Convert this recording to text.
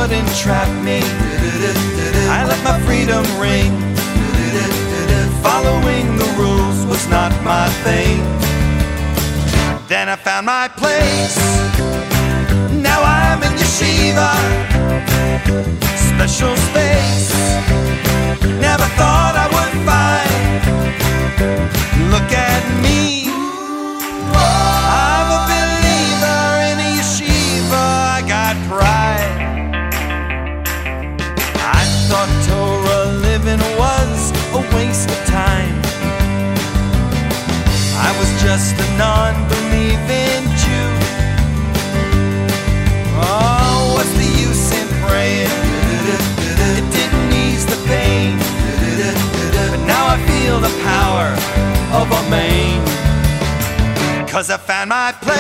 couldn't trap me. I let my freedom ring. Following the rules was not my thing. Then I found my place. Now I'm in yeshiva, special space. Never thought I would find. Look at me, I'm a believer in a yeshiva. I got pride. I thought Torah living was a waste of time. I was just a non-believing Jew. Oh, what's the use in praying? It didn't ease the pain. But now I feel the power of a man. 'Cause I found my place.